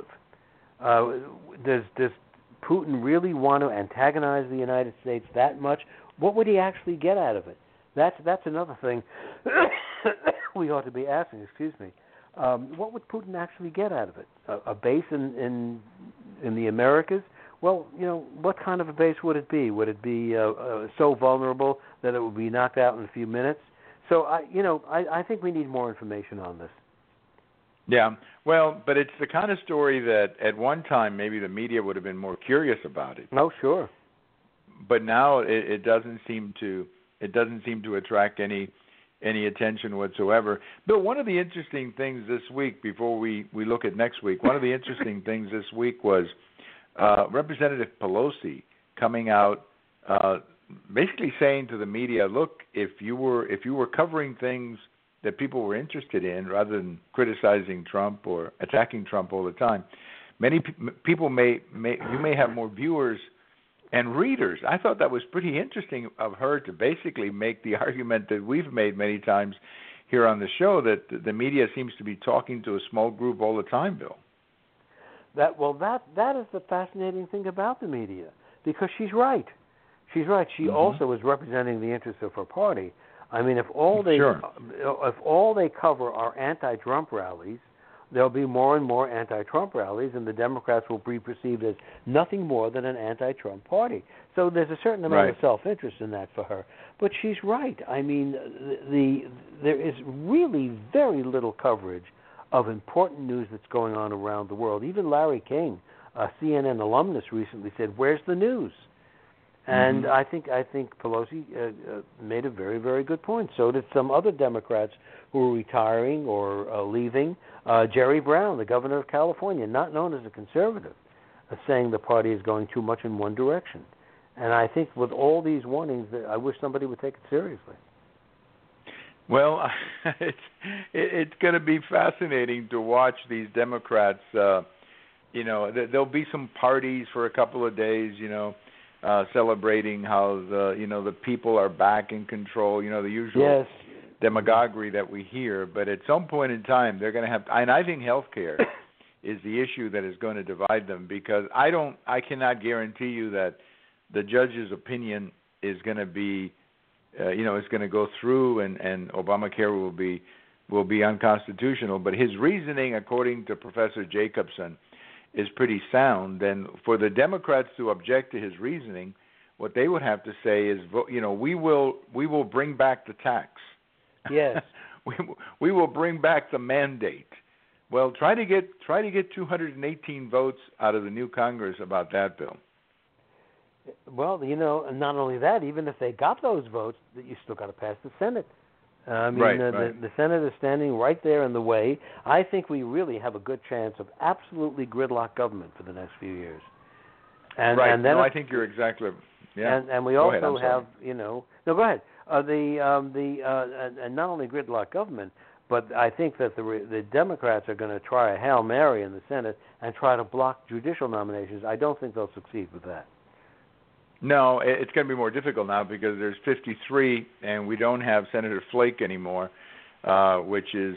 Does Putin really want to antagonize the United States that much? What would he actually get out of it? That's another thing we ought to be asking. Excuse me. What would Putin actually get out of it? A base in the Americas? Well, what kind of a base would it be? Would it be so vulnerable that it would be knocked out in a few minutes? So I think we need more information on this. Yeah, well, but it's the kind of story that at one time maybe the media would have been more curious about it. Oh, sure. But now it doesn't seem to attract any attention whatsoever. Bill, one of the interesting things this week, before we look at next week, one of the interesting things this week was Representative Pelosi coming out basically saying to the media, look, if you were covering things that people were interested in, rather than criticizing Trump or attacking Trump all the time. Many people may have more viewers and readers. I thought that was pretty interesting of her to basically make the argument that we've made many times here on the show, that the media seems to be talking to a small group all the time, Bill. That is the fascinating thing about the media, because she's right. She's right. She also is representing the interests of her party. I mean, if all they cover are anti-Trump rallies, there'll be more and more anti-Trump rallies, and the Democrats will be perceived as nothing more than an anti-Trump party. So there's a certain amount of self-interest in that for her. But she's right. I mean, there is really very little coverage of important news that's going on around the world. Even Larry King, a CNN alumnus, recently said, "Where's the news?" And I think Pelosi made a very, very good point. So did some other Democrats who are retiring or leaving. Jerry Brown, the governor of California, not known as a conservative, saying the party is going too much in one direction. And I think with all these warnings, I wish somebody would take it seriously. Well, it's going to be fascinating to watch these Democrats. There'll be some parties for a couple of days, celebrating how the people are back in control, the usual demagoguery that we hear. But at some point in time, they're going to have, and I think healthcare is the issue that is going to divide them, because I cannot guarantee you that the judge's opinion is going to be, is going to go through, and Obamacare will be unconstitutional. But his reasoning, according to Professor Jacobson, is pretty sound. And for the Democrats to object to his reasoning, what they would have to say is, we will bring back the tax. Yes. we will bring back the mandate. Well, try to get 218 votes out of the new Congress about that, Bill. Well, and not only that, even if they got those votes, you still got to pass the Senate. The Senate is standing right there in the way. I think we really have a good chance of absolutely gridlock government for the next few years. And then I think you're exactly. Yeah. And we also have, No, go ahead. And not only gridlock government, but I think that the Democrats are going to try a Hail Mary in the Senate and try to block judicial nominations. I don't think they'll succeed with that. No, it's going to be more difficult now because there's 53, and we don't have Senator Flake anymore, which is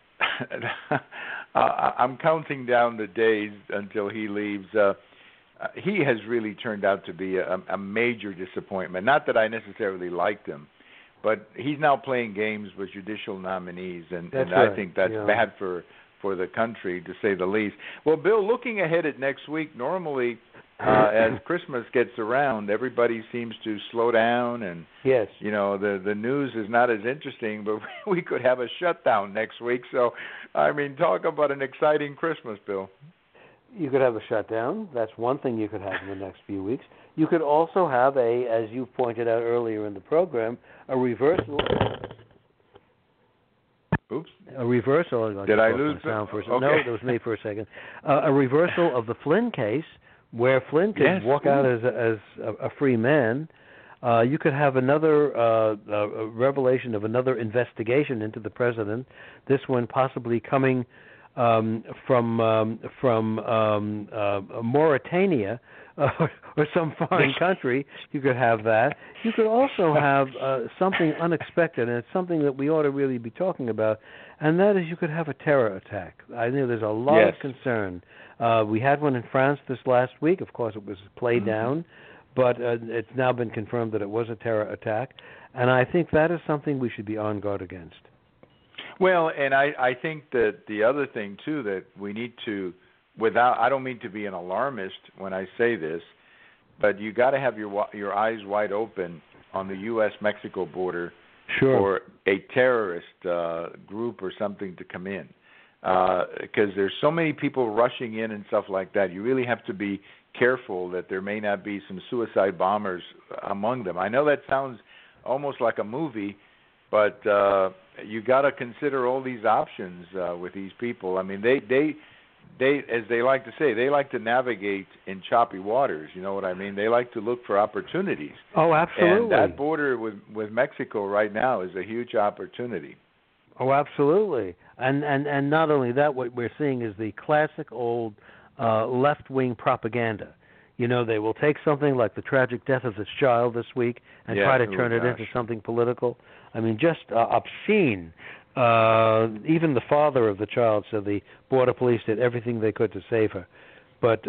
I'm counting down the days until he leaves. He has really turned out to be a major disappointment. Not that I necessarily liked him, but he's now playing games with judicial nominees, and I think that's bad for the country, to say the least. Well, Bill, looking ahead at next week, normally as Christmas gets around, everybody seems to slow down, and the news is not as interesting, but we could have a shutdown next week. So, talk about an exciting Christmas, Bill. You could have a shutdown. That's one thing you could have in the next few weeks. You could also have as you pointed out earlier in the program, a reversal. Oops. A reversal. Did I lose the sound for a second? No, that was me for a second. A reversal of the Flynn case, where Flynn could walk out as a free man. You could have another revelation of another investigation into the president. This one possibly coming from Mauritania or some foreign country. You could have that. You could also have something unexpected, and it's something that we ought to really be talking about, and that is you could have a terror attack. I know there's a lot of concern. We had one in France this last week. Of course, it was played down, but it's now been confirmed that it was a terror attack, and I think that is something we should be on guard against. Well, and I think that the other thing, too, that we need to, I don't mean to be an alarmist when I say this, but you got to have your eyes wide open on the U.S.-Mexico border for a terrorist group or something to come in. Because there's so many people rushing in and stuff like that. You really have to be careful that there may not be some suicide bombers among them. I know that sounds almost like a movie, but you got to consider all these options with these people. I mean, they, as they like to say, they like to navigate in choppy waters. You know what I mean? They like to look for opportunities. Oh, absolutely. And that border with Mexico right now is a huge opportunity. Oh, absolutely. And not only that, what we're seeing is the classic old left-wing propaganda. You know, they will take something like the tragic death of this child this week and try to turn it into something political. I mean, just obscene. Even the father of the child said the border police did everything they could to save her. But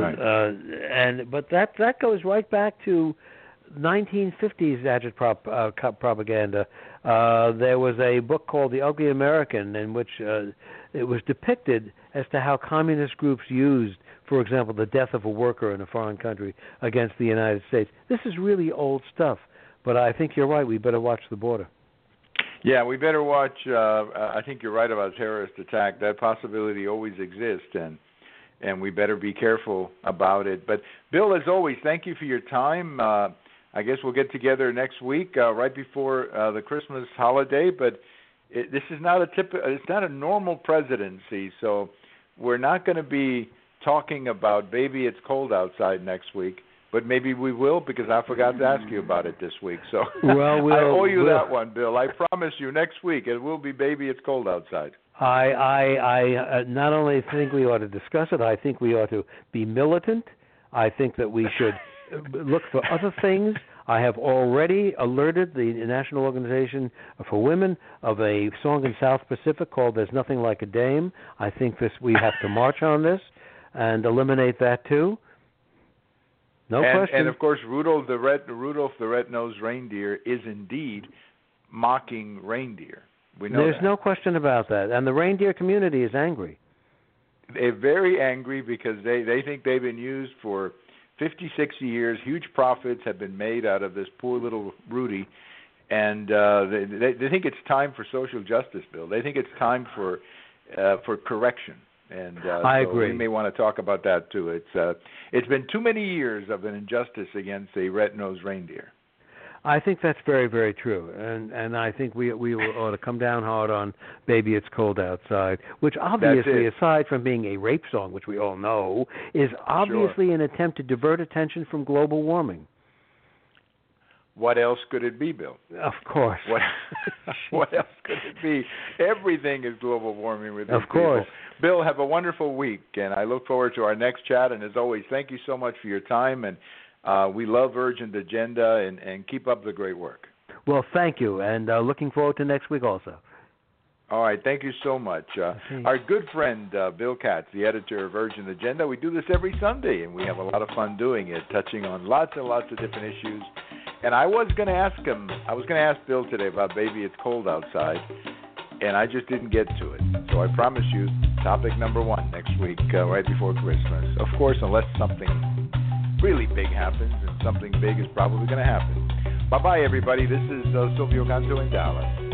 but that goes right back to 1950s agit propaganda. There was a book called The Ugly American in which it was depicted as to how communist groups used, for example, the death of a worker in a foreign country against the United States. This is really old stuff, but I think you're right. We better watch the border. Yeah, we better watch. I think you're right about terrorist attack. That possibility always exists, and we better be careful about it. But, Bill, as always, thank you for your time. I guess we'll get together next week, right before the Christmas holiday. But this is not it's not a normal presidency, so we're not going to be talking about Baby It's Cold Outside next week. But maybe we will, because I forgot to ask you about it this week. So I owe you that one, Bill. I promise you next week it will be Baby It's Cold Outside. I not only think we ought to discuss it, I think we ought to be militant. I think that we should look for other things. I have already alerted the National Organization for Women of a song in South Pacific called There's Nothing Like a Dame. I think we have to march on this and eliminate that too. No question. And of course, Rudolph the Red-Nosed Reindeer is indeed mocking reindeer. We know There's no question about that. And the reindeer community is angry. They're very angry because they think they've been used for 50, 60 years. Huge profits have been made out of this poor little Rudy. And they think it's time for social justice, Bill. They think it's time for correction. And I agree. We may want to talk about that too. It's been too many years of an injustice against a red-nosed reindeer. I think that's very, very true, and I think we ought to come down hard on Baby It's Cold Outside, which obviously, aside from being a rape song, which we all know, is obviously an attempt to divert attention from global warming. What else could it be, Bill? Of course. What else could it be? Everything is global warming with these Of course. people. Bill, have a wonderful week, and I look forward to our next chat. And as always, thank you so much for your time, and we love Urgent Agenda, and keep up the great work. Well, thank you, and looking forward to next week also. All right, thank you so much. Our good friend, Bill Katz, the editor of Urgent Agenda, we do this every Sunday, and we have a lot of fun doing it, touching on lots and lots of different issues. And I was going to ask Bill today about Baby It's Cold Outside, and I just didn't get to it. So I promise you, topic number 1 next week, right before Christmas. Of course, unless something really big happens, and something big is probably going to happen. Bye-bye, everybody. This is Silvio Canto in Dallas.